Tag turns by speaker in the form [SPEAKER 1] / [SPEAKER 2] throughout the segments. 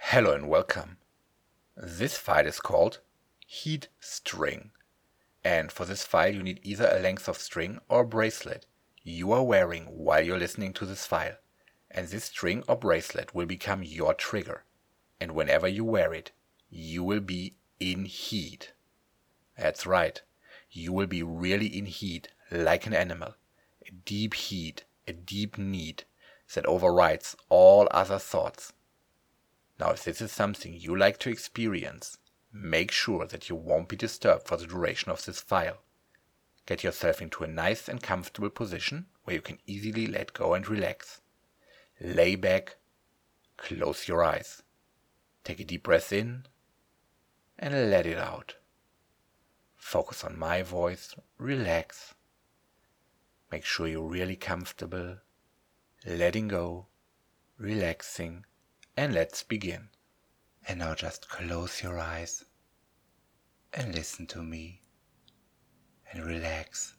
[SPEAKER 1] Hello and welcome. This file is called heat string, and for this file you need either a length of string or bracelet you are wearing while you're listening to this file, and this string or bracelet will become your trigger, and whenever you wear it you will be in heat. That's right, you will be really in heat like an animal, a deep heat, a deep need that overrides all other thoughts. Now, if this is something you like to experience, make sure that you won't be disturbed for the duration of this file. Get yourself into a nice and comfortable position where you can easily let go and relax. Lay back, close your eyes, take a deep breath in and let it out. Focus on my voice, relax. Make sure you're really comfortable, letting go, relaxing. And let's begin. And now just close your eyes and listen to me and relax.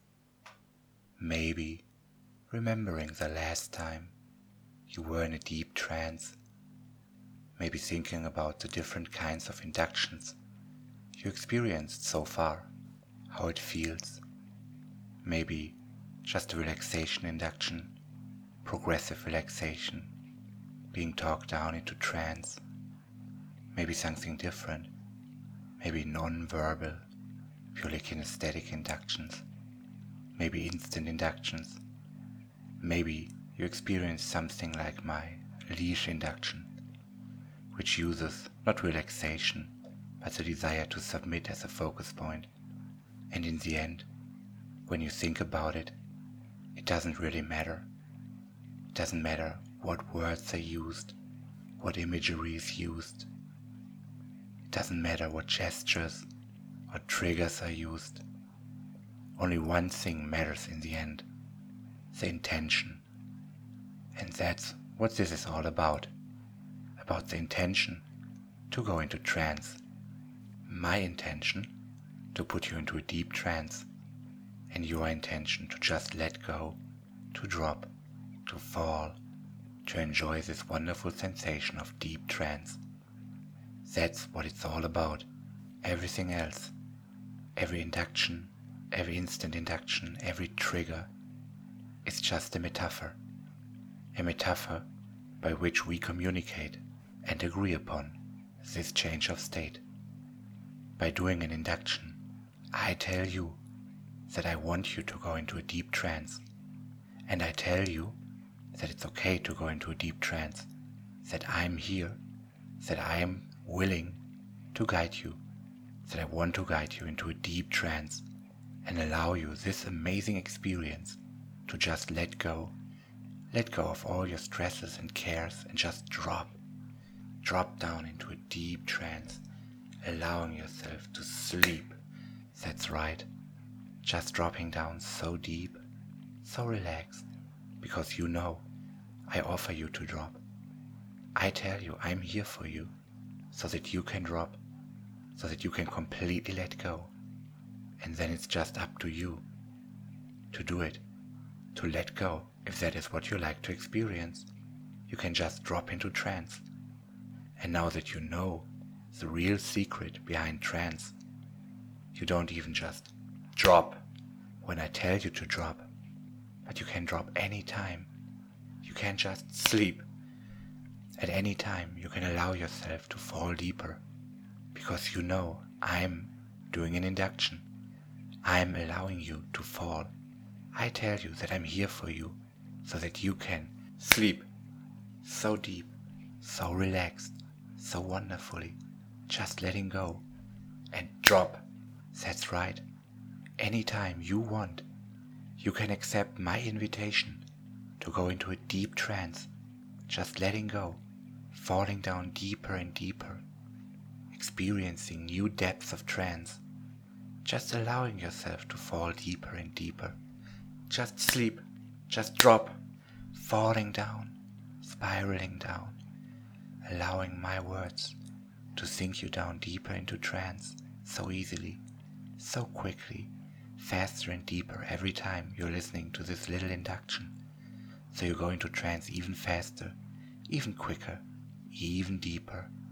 [SPEAKER 1] Maybe remembering the last time you were in a deep trance. Maybe thinking about the different kinds of inductions you experienced so far, how it feels. Maybe just a relaxation induction, progressive relaxation, being talked down into trance, maybe something different, maybe non-verbal, purely kinesthetic inductions, maybe instant inductions, maybe you experience something like my leash induction, which uses not relaxation, but the desire to submit as a focus point. And in the end, when you think about it, it doesn't really matter. It doesn't matter what words are used, what imagery is used. It doesn't matter what gestures or triggers are used. Only one thing matters in the end, the intention. And that's what this is all about the intention to go into trance. My intention to put you into a deep trance, and your intention to just let go, to drop, to fall, to enjoy this wonderful sensation of deep trance. That's what it's all about. Everything else, every induction, every instant induction, every trigger, is just a metaphor by which we communicate and agree upon this change of state. By doing an induction, I tell you that I want you to go into a deep trance, and I tell you that it's okay to go into a deep trance, that I'm here, that I am willing to guide you, that I want to guide you into a deep trance and allow you this amazing experience to just let go of all your stresses and cares and just drop down into a deep trance, allowing yourself to sleep. That's right, just dropping down so deep, so relaxed, because you know I offer you to drop. I tell you I'm here for you so that you can drop, so that you can completely let go. And then it's just up to you to do it, to let go. If that is what you like to experience, you can just drop into trance. And now that you know the real secret behind trance, you don't even just drop when I tell you to drop, but you can drop any time. You can just sleep. At any time you can allow yourself to fall deeper, because you know I'm doing an induction. I'm allowing you to fall. I tell you that I'm here for you so that you can sleep so deep, so relaxed, so wonderfully, just letting go and drop. That's right. Anytime you want, you can accept my invitation to go into a deep trance, just letting go, falling down deeper and deeper, experiencing new depths of trance, just allowing yourself to fall deeper and deeper. Just sleep, just drop, falling down, spiraling down, allowing my words to sink you down deeper into trance so easily, so quickly, faster and deeper every time you're listening to this little induction. So you go into trance even faster, even quicker, even deeper,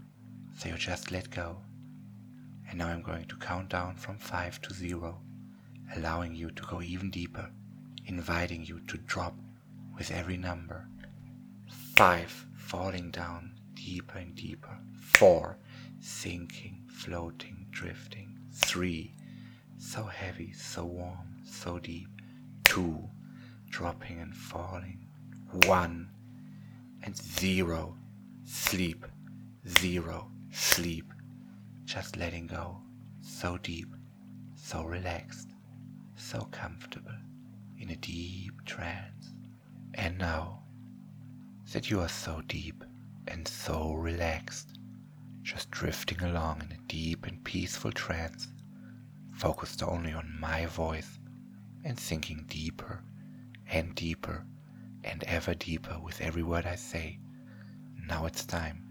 [SPEAKER 1] So you just let go. And now I'm going to count down from 5 to 0, allowing you to go even deeper, inviting you to drop with every number. 5, falling down deeper and deeper. 4, sinking, floating, drifting. 3, so heavy, so warm, so deep. 2, dropping and falling. 1, and 0, sleep. 0, sleep. Just letting go, so deep, so relaxed, so comfortable, in a deep trance. And now that you are so deep and so relaxed, just drifting along in a deep and peaceful trance, focused only on my voice and sinking deeper and deeper and ever deeper with every word I say. Now it's time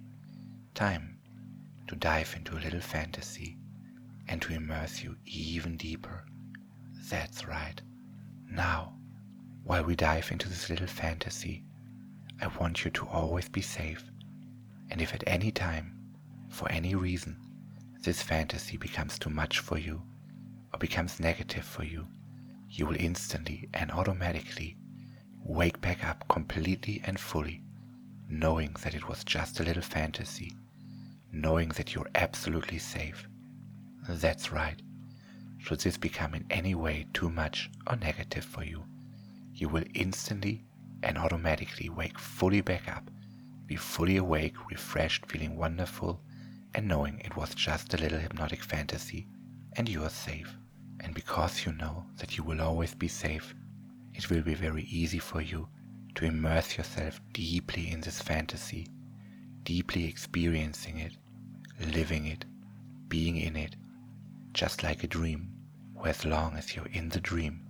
[SPEAKER 1] to dive into a little fantasy and to immerse you even deeper. That's right. Now, while we dive into this little fantasy, I want you to always be safe. And if at any time, for any reason, this fantasy becomes too much for you or becomes negative for you, you will instantly and automatically wake back up completely and fully, knowing that it was just a little fantasy, knowing that you're absolutely safe. That's right. Should this become in any way too much or negative for you, you will instantly and automatically wake fully back up, be fully awake, refreshed, feeling wonderful, and knowing it was just a little hypnotic fantasy and you are safe. And because you know that you will always be safe, it will be very easy for you to immerse yourself deeply in this fantasy, deeply experiencing it, living it, being in it, just like a dream, where as long as you're in the dream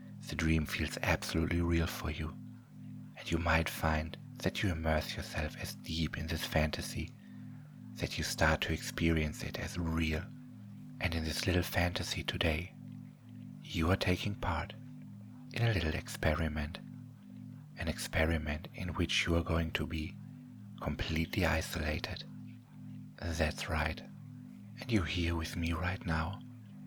[SPEAKER 1] feels absolutely real for you. And you might find that you immerse yourself as deep in this fantasy that you start to experience it as real. And in this little fantasy today, you are taking part in a little experiment, an experiment in which you are going to be completely isolated. That's right. And you're here with me right now,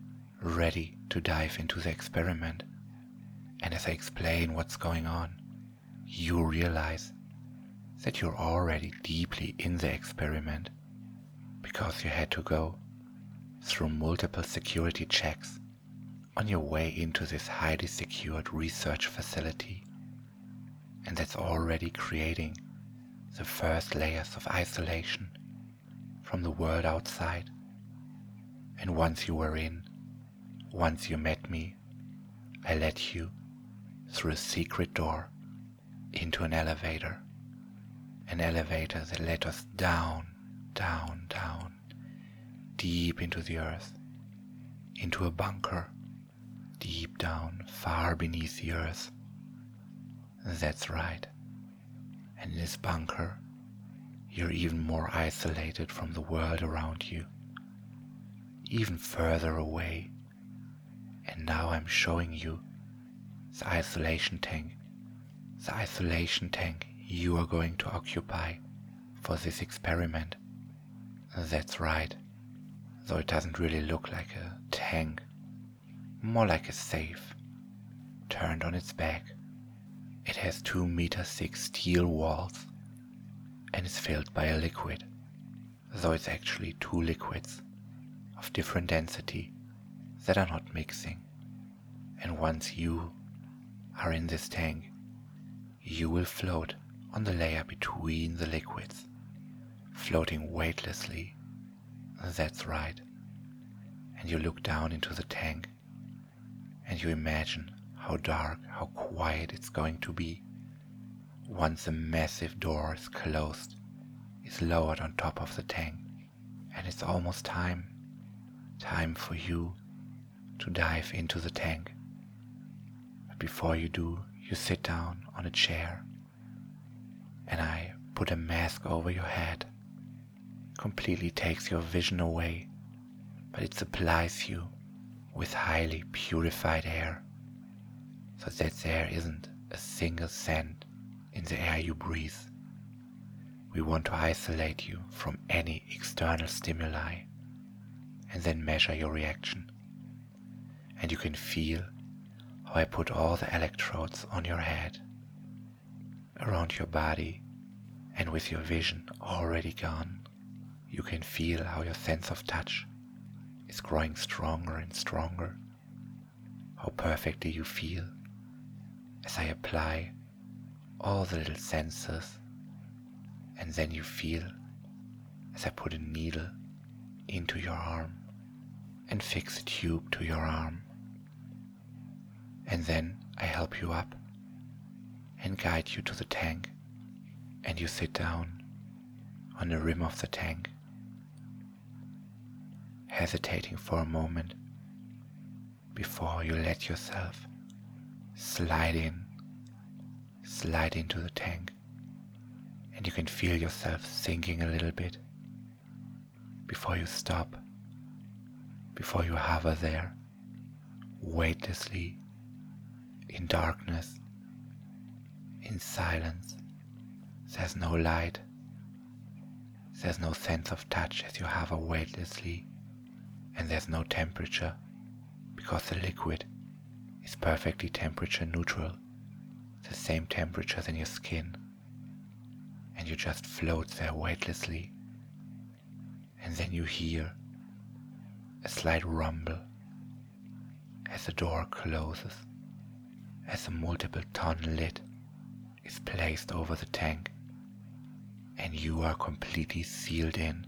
[SPEAKER 1] ready to dive into the experiment. And as I explain what's going on, you realize that you're already deeply in the experiment because you had to go through multiple security checks on your way into this highly secured research facility. And that's already creating the first layers of isolation from the world outside. And once you were in, once you met me, I led you through a secret door into an elevator that led us down, down, down, deep into the earth, into a bunker, deep down, far beneath the earth. That's right. And in this bunker, you're even more isolated from the world around you, even further away. And now I'm showing you the isolation tank you are going to occupy for this experiment. That's right. Though it doesn't really look like a tank, more like a safe, turned on its back. It has 2-meter-thick steel walls and is filled by a liquid, though it's actually 2 liquids of different density that are not mixing. And once you are in this tank, you will float on the layer between the liquids, floating weightlessly. That's right. And you look down into the tank and you imagine how dark, how quiet it's going to be once the massive door is closed, is lowered on top of the tank, and it's almost time for you to dive into the tank. But before you do, you sit down on a chair and I put a mask over your head. Completely takes your vision away, but it supplies you with highly purified air, so that there isn't a single scent in the air you breathe. we want to isolate you from any external stimuli and then measure your reaction. And you can feel how I put all the electrodes on your head, around your body, and with your vision already gone, you can feel how your sense of touch is growing stronger and stronger, how perfectly you feel as I apply all the little sensors, and then you feel as I put a needle into your arm and fix a tube to your arm, and then I help you up and guide you to the tank, and you sit down on the rim of the tank, hesitating for a moment before you let yourself slide into the tank, and you can feel yourself sinking a little bit before you stop, before you hover there weightlessly in darkness, in silence. There's no light, there's no sense of touch as you hover weightlessly, and there's no temperature because the liquid is perfectly temperature neutral, the same temperature than your skin, and you just float there weightlessly. And then you hear a slight rumble as the door closes, as a multiple ton lid is placed over the tank, and you are completely sealed in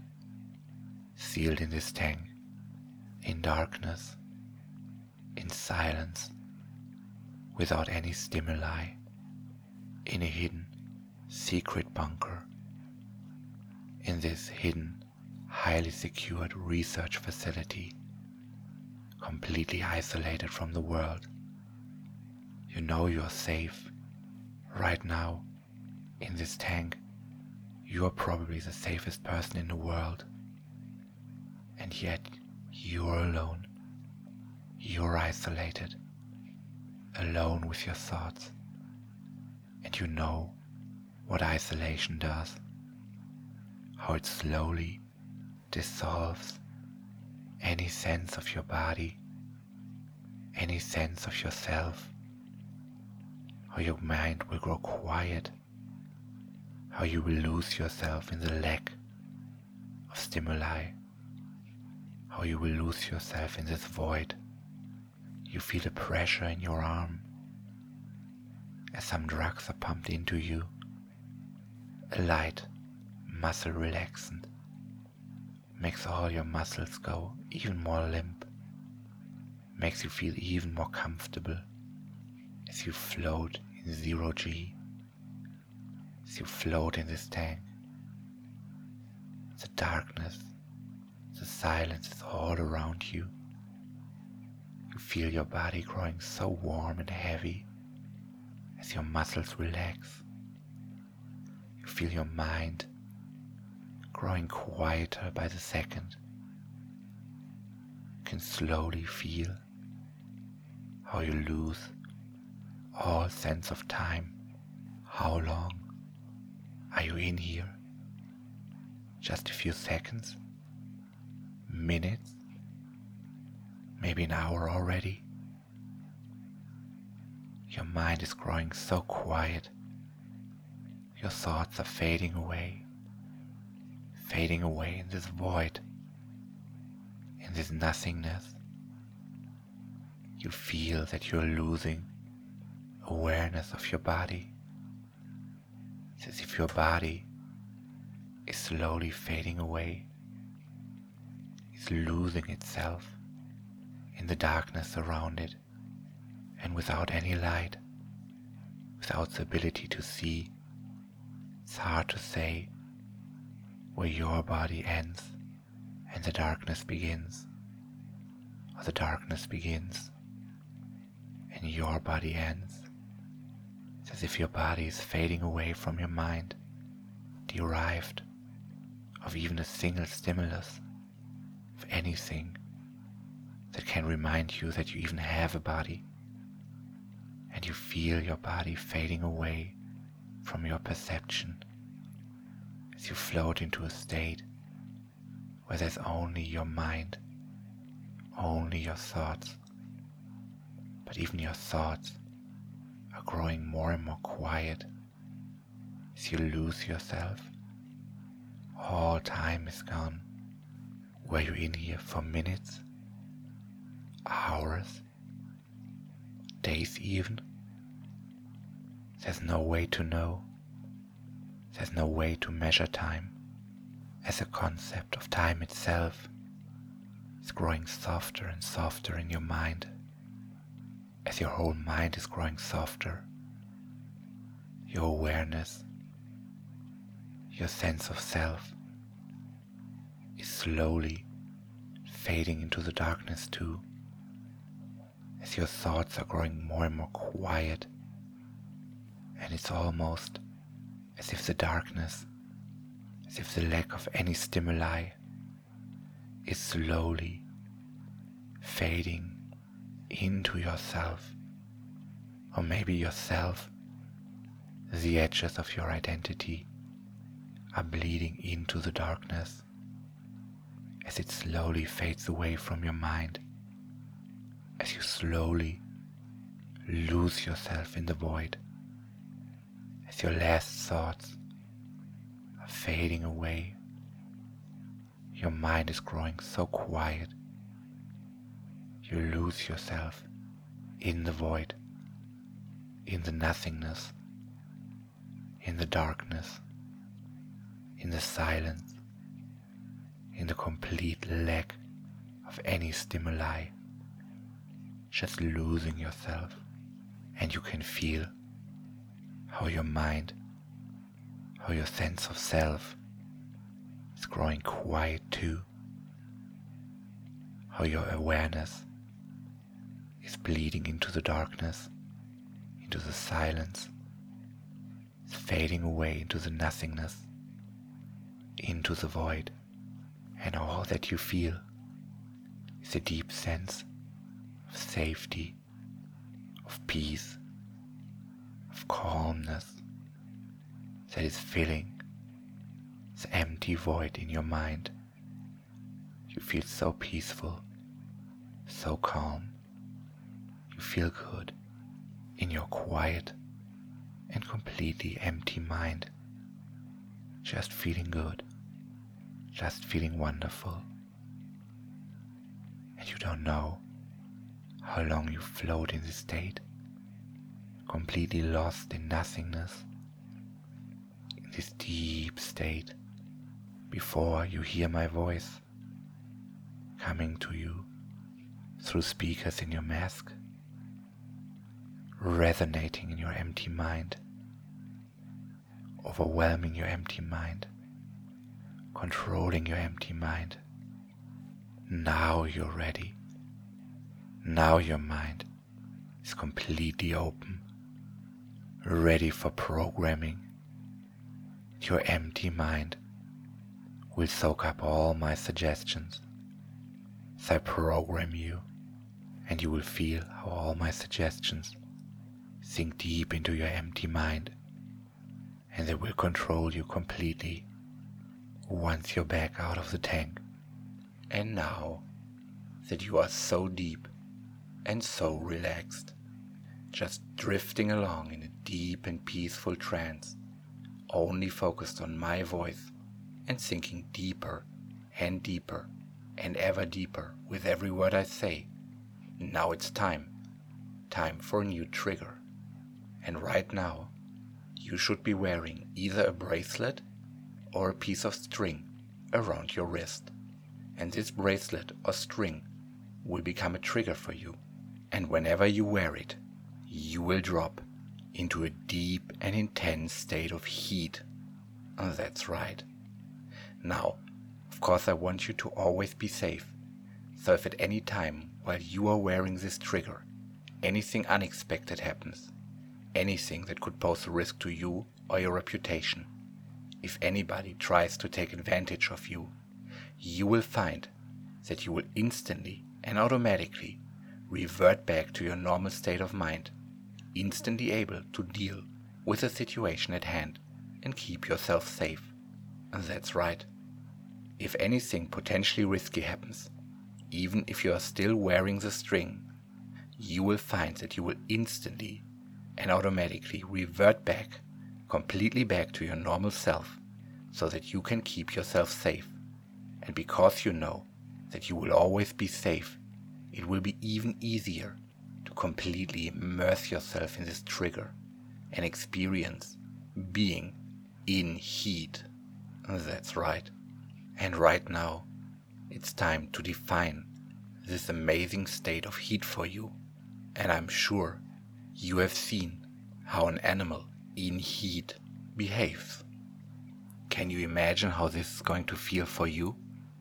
[SPEAKER 1] this tank, in darkness, in silence, without any stimuli, in a hidden, secret bunker, in this hidden, highly secured research facility, completely isolated from the world. You know you're safe. Right now, in this tank, you are probably the safest person in the world. And yet, you're alone. You're isolated, alone with your thoughts. And you know what isolation does, how it slowly dissolves any sense of your body, any sense of yourself, how your mind will grow quiet, how you will lose yourself in the lack of stimuli, how you will lose yourself in this void. You feel the pressure in your arm as some drugs are pumped into you, a light muscle relaxant makes all your muscles go even more limp, makes you feel even more comfortable as you float in 0G, as you float in this tank. The darkness, the silence is all around you. You feel your body growing so warm and heavy as your muscles relax. You feel your mind growing quieter by the second. You can slowly feel how you lose all sense of time. How long are you in here? Just a few seconds? Minutes? Maybe an hour already? Your mind is growing so quiet. Your thoughts are fading away in this void, in this nothingness. You feel that you're losing awareness of your body. It's as if your body is slowly fading away, is losing itself in the darkness around it, and without any light, without the ability to see. It's hard to say where your body ends and the darkness begins, or the darkness begins and your body ends. It's as if your body is fading away from your mind, derived of even a single stimulus, of anything that can remind you that you even have a body, and you feel your body fading away from your perception, as you float into a state where there's only your mind, only your thoughts. But even your thoughts are growing more and more quiet as you lose yourself. All time is gone. Were you in here for minutes, hours, days even? There's no way to know. There's no way to measure time, as a concept of time itself is growing softer and softer in your mind. As your whole mind is growing softer, your awareness, your sense of self is slowly fading into the darkness too, as your thoughts are growing more and more quiet, and it's almost as if the darkness, as if the lack of any stimuli is slowly fading into yourself, or maybe yourself, the edges of your identity are bleeding into the darkness as it slowly fades away from your mind, as you slowly lose yourself in the void, as your last thoughts are fading away. Your mind is growing so quiet, you lose yourself in the void, in the nothingness, in the darkness, in the silence, in the complete lack of any stimuli, just losing yourself. And you can feel how your mind, how your sense of self is growing quiet too, how your awareness is bleeding into the darkness, into the silence, is fading away into the nothingness, into the void, and all that you feel is a deep sense of safety, of peace, of calmness that is filling this empty void in your mind. You feel so peaceful, so calm. You feel good in your quiet and completely empty mind, just feeling good, just feeling wonderful. And you don't know how long you float in this state, completely lost in nothingness, in this deep state, before you hear my voice coming to you through speakers in your mask, resonating in your empty mind, overwhelming your empty mind, controlling your empty mind. Now you're ready. Now your mind is completely open, ready for programming. Your empty mind will soak up all my suggestions as I program you, and you will feel how all my suggestions sink deep into your empty mind, and they will control you completely once you're back out of the tank. And now that you are so deep and so relaxed, just drifting along in a deep and peaceful trance, only focused on my voice and sinking deeper and deeper and ever deeper with every word I say, now it's time for a new trigger. And right now, you should be wearing either a bracelet or a piece of string around your wrist. And this bracelet or string will become a trigger for you. And whenever you wear it, you will drop into a deep and intense state of heat. Oh, that's right. Now, of course, I want you to always be safe. So if at any time while you are wearing this trigger, anything unexpected happens, anything that could pose a risk to you or your reputation, if anybody tries to take advantage of you, you will find that you will instantly and automatically revert back to your normal state of mind, instantly able to deal with the situation at hand and keep yourself safe. That's right. If anything potentially risky happens, even if you are still wearing the string, you will find that you will instantly and automatically revert back, completely back to your normal self, so that you can keep yourself safe. And because you know that you will always be safe, it will be even easier to completely immerse yourself in this trigger and experience being in heat. That's right. And right now, it's time to define this amazing state of heat for you. And I'm sure you have seen how an animal in heat behaves. Can you imagine how this is going to feel for you?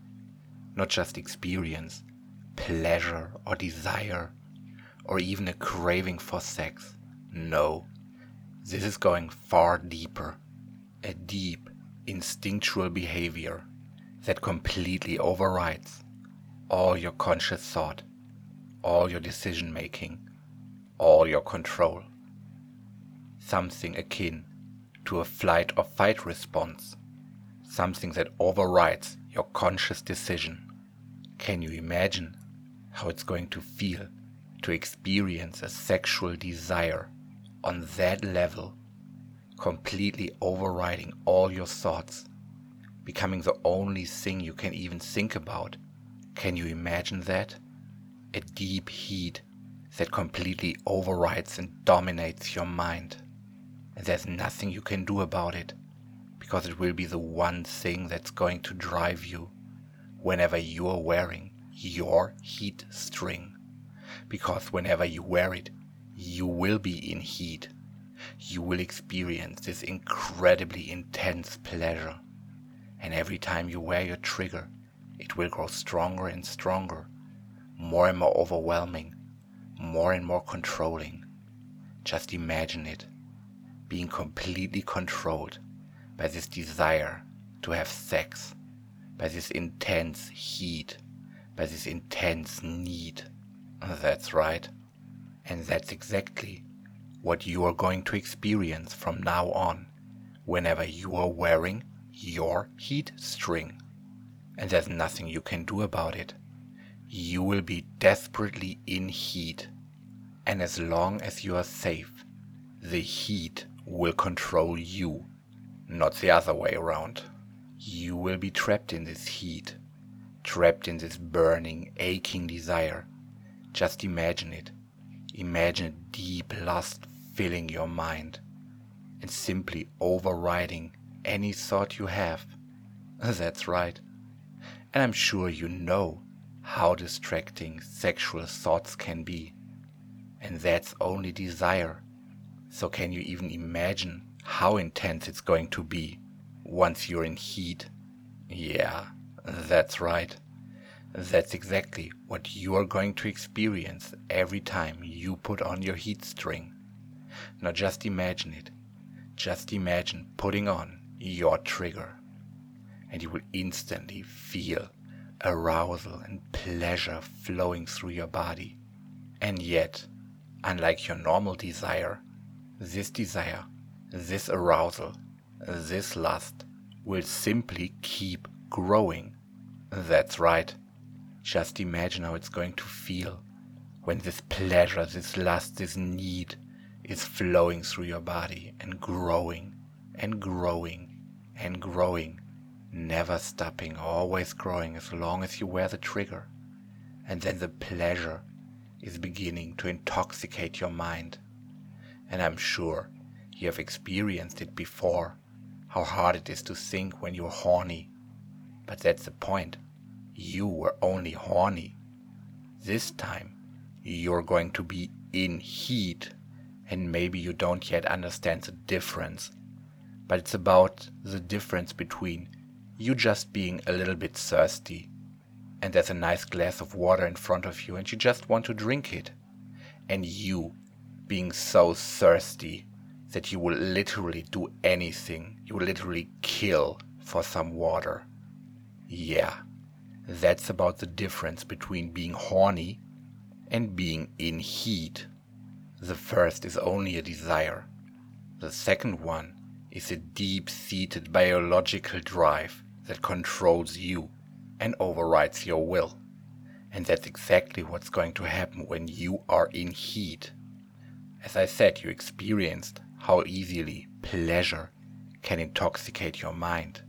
[SPEAKER 1] Not just experience, pleasure or desire, or even a craving for sex. No, this is going far deeper. A deep, instinctual behavior that completely overrides all your conscious thought, all your decision making, all your control. Something akin to a flight or fight response, something that overrides your conscious decision. Can you imagine how it's going to feel to experience a sexual desire on that level, completely overriding all your thoughts, becoming the only thing you can even think about? Can you imagine that? A deep heat that completely overrides and dominates your mind. And there's nothing you can do about it, because it will be the one thing that's going to drive you whenever you are wearing your heat string. Because whenever you wear it, you will be in heat. You will experience this incredibly intense pleasure. And every time you wear your trigger, it will grow stronger and stronger, more and more overwhelming, more and more controlling. Just imagine it, being completely controlled by this desire to have sex, by this intense heat, by this intense need. That's right. And that's exactly what you are going to experience from now on, whenever you are wearing your heat string. And there's nothing you can do about it. You will be desperately in heat. And as long as you are safe, the heat will control you, not the other way around. You will be trapped in this heat, trapped in this burning, aching desire. Just imagine it. Imagine a deep lust filling your mind and simply overriding any thought you have. That's right. And I'm sure you know how distracting sexual thoughts can be. And that's only desire. So can you even imagine how intense it's going to be once you're in heat? Yeah, that's right. That's exactly what you are going to experience every time you put on your heat string. Now just imagine it. Just imagine putting on your trigger. And you will instantly feel arousal and pleasure flowing through your body. And yet, unlike your normal desire, this arousal, this lust will simply keep growing. That's right. Just imagine how it's going to feel when this pleasure, this lust, this need is flowing through your body and growing and growing and growing, never stopping, always growing as long as you wear the trigger. And then the pleasure is beginning to intoxicate your mind. And I'm sure you have experienced it before, how hard it is to think when you're horny. But that's the point. You were only horny. This time, you're going to be in heat, and maybe you don't yet understand the difference. But it's about the difference between you just being a little bit thirsty, and there's a nice glass of water in front of you, and you just want to drink it, and you being so thirsty that you will literally do anything, you will literally kill for some water. Yeah. That's about the difference between being horny and being in heat. The first is only a desire. The second one is a deep-seated biological drive that controls you and overrides your will. And that's exactly what's going to happen when you are in heat. As I said, you experienced how easily pleasure can intoxicate your mind.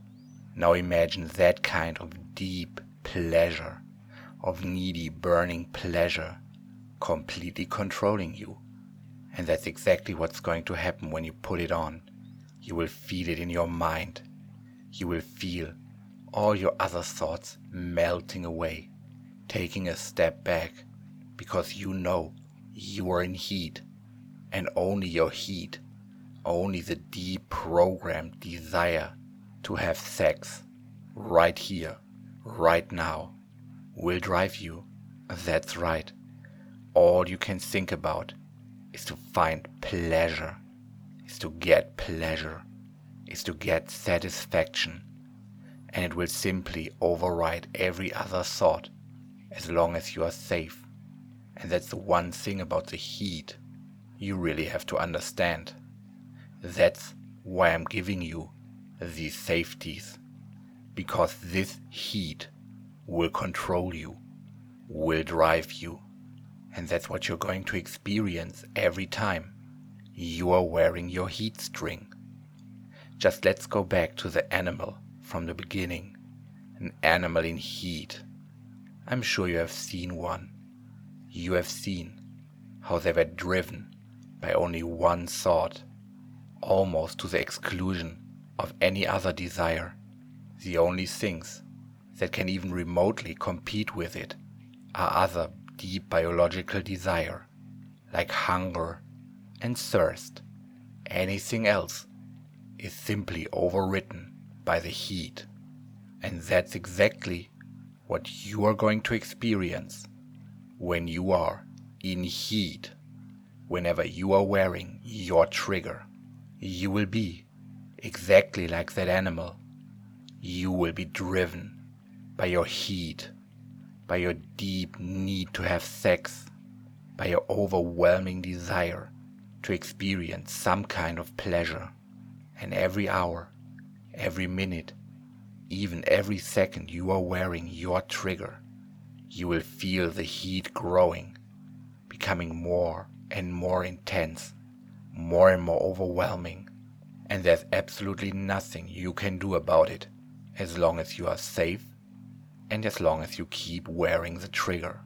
[SPEAKER 1] Now imagine that kind of deep pleasure, of needy, burning pleasure, completely controlling you. And that's exactly what's going to happen when you put it on. You will feel it in your mind. You will feel all your other thoughts melting away, taking a step back, because you know you are in heat, and only your heat, only the deprogrammed desire to have sex right here, right now, will drive you. That's right. All you can think about is to find pleasure, is to get pleasure, is to get satisfaction, and it will simply override every other thought as long as you are safe. And that's the one thing about the heat you really have to understand. That's why I'm giving you these safeties, because this heat will control you, will drive you, and that's what you're going to experience every time you are wearing your heat string. Just let's go back to the animal from the beginning, an animal in heat. I'm sure you have seen one. You have seen how they were driven by only one thought, almost to the exclusion of any other desire. The only things that can even remotely compete with it are other deep biological desire, like hunger and thirst. Anything else is simply overridden by the heat. And that's exactly what you are going to experience when you are in heat. Whenever you are wearing your trigger, you will be exactly like that animal. You will be driven by your heat, by your deep need to have sex, by your overwhelming desire to experience some kind of pleasure. And every hour, every minute, even every second you are wearing your trigger, you will feel the heat growing, becoming more and more intense, more and more overwhelming. And there's absolutely nothing you can do about it as long as you are safe and as long as you keep wearing the trigger.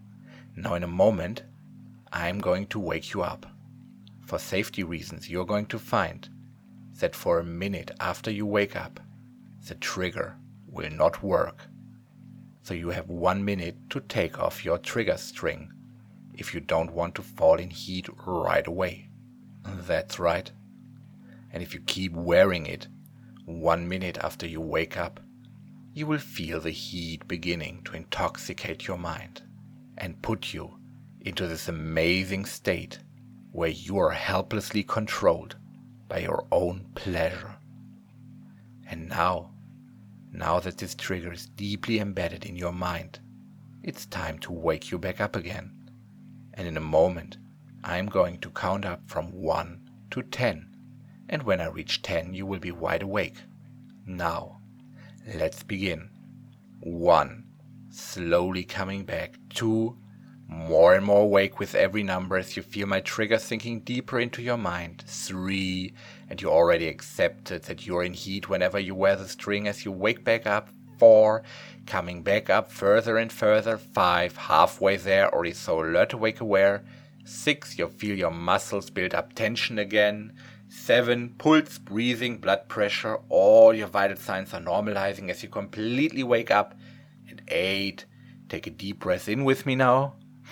[SPEAKER 1] Now in a moment, I'm going to wake you up. For safety reasons, you're going to find that for a minute after you wake up, the trigger will not work. So you have 1 minute to take off your trigger string if you don't want to fall in heat right away. That's right. And if you keep wearing it 1 minute after you wake up, you will feel the heat beginning to intoxicate your mind and put you into this amazing state where you are helplessly controlled by your own pleasure. And now that this trigger is deeply embedded in your mind, it's time to wake you back up again. And in a moment, I'm going to count up from 1 to 10. And when I reach 10, you will be wide awake. Now, let's begin. 1, slowly coming back. 2, more and more awake with every number as you feel my trigger sinking deeper into your mind. 3, and you already accepted that you're in heat whenever you wear the string as you wake back up. 4, coming back up further and further. 5, halfway there, already so alert, awake, aware. 6, you feel your muscles build up tension again. 7, pulse, breathing, blood pressure, all your vital signs are normalizing as you completely wake up. And 8, take a deep breath in with me now.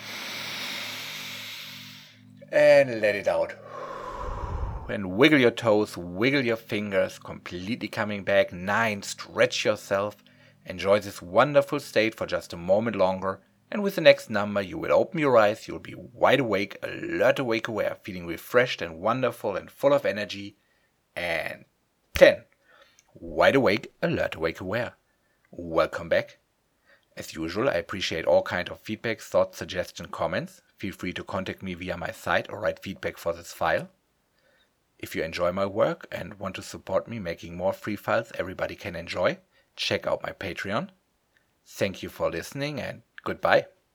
[SPEAKER 1] And let it out. And wiggle your toes, wiggle your fingers, completely coming back. 9, stretch yourself. Enjoy this wonderful state for just a moment longer. And with the next number, you will open your eyes, you will be wide awake, alert, awake, aware, feeling refreshed and wonderful and full of energy. And 10, wide awake, alert, awake, aware. Welcome back. As usual, I appreciate all kinds of feedback, thoughts, suggestions, comments. Feel free to contact me via my site or write feedback for this file. If you enjoy my work and want to support me making more free files everybody can enjoy, check out my Patreon. Thank you for listening and goodbye.